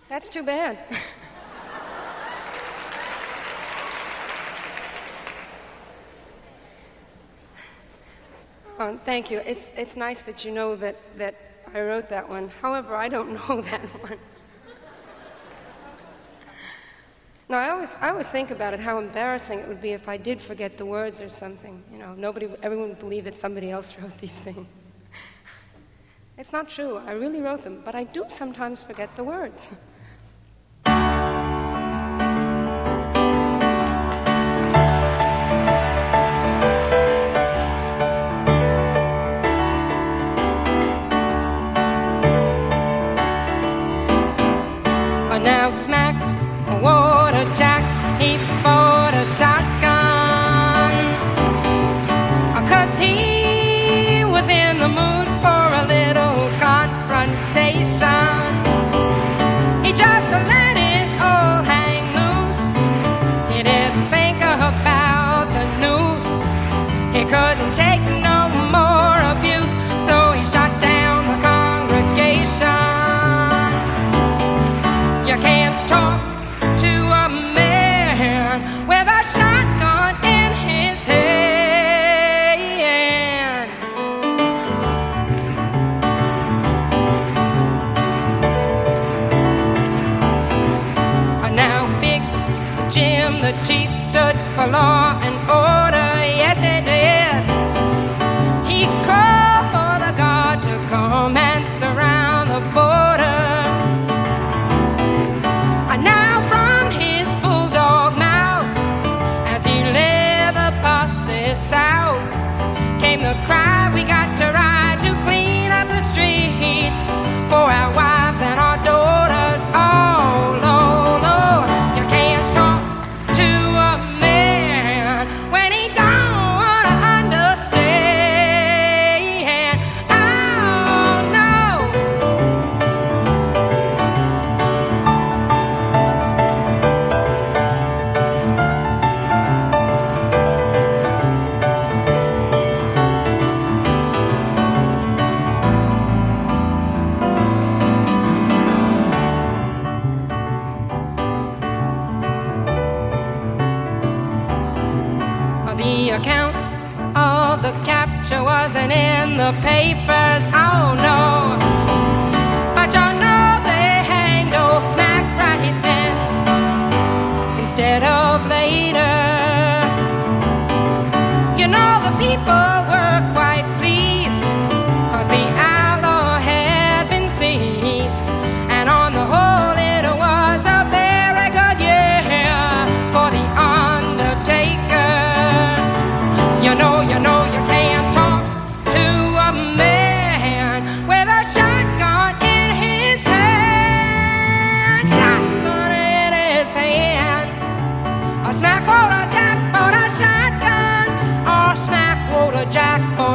That's too bad. Thank you. It's nice that you know that I wrote that one. However, I don't know that one. No, I always think about it, how embarrassing it would be if I did forget the words or something. You know, everyone would believe that somebody else wrote these things. It's not true. I really wrote them, but I do sometimes forget the words. Now smack, water jack, he bought a shotgun, 'cause he was in the mood for a little confrontation. He just let it all hang loose. He didn't think about the noose. He couldn't take no more abuse, so he shot down the congregation. You can't talk to a man with a shotgun in his hand. Now Big Jim, the chief, stood for law and order. Yes, he did. He called for the guard to come and surround the border. Now from his bulldog mouth, as he led the posse south, came the cry, we got to ride to clean up the streets for our wives and our daughters. Oh, Lord, Lord, you can't talk to a man when he don't want to understand. Oh, no. The account of the capture wasn't in the papers, oh no. But you know they hanged old Smack right then instead of later. You know the people were quite pleased, 'cause the outlaw had been seized. And on the whole it was a very good year for the undertaker. You know you can't talk to a man with a shotgun in his hand. Shotgun in his hand. A Smack, water jack, bought a shotgun. Or Smack, water jack,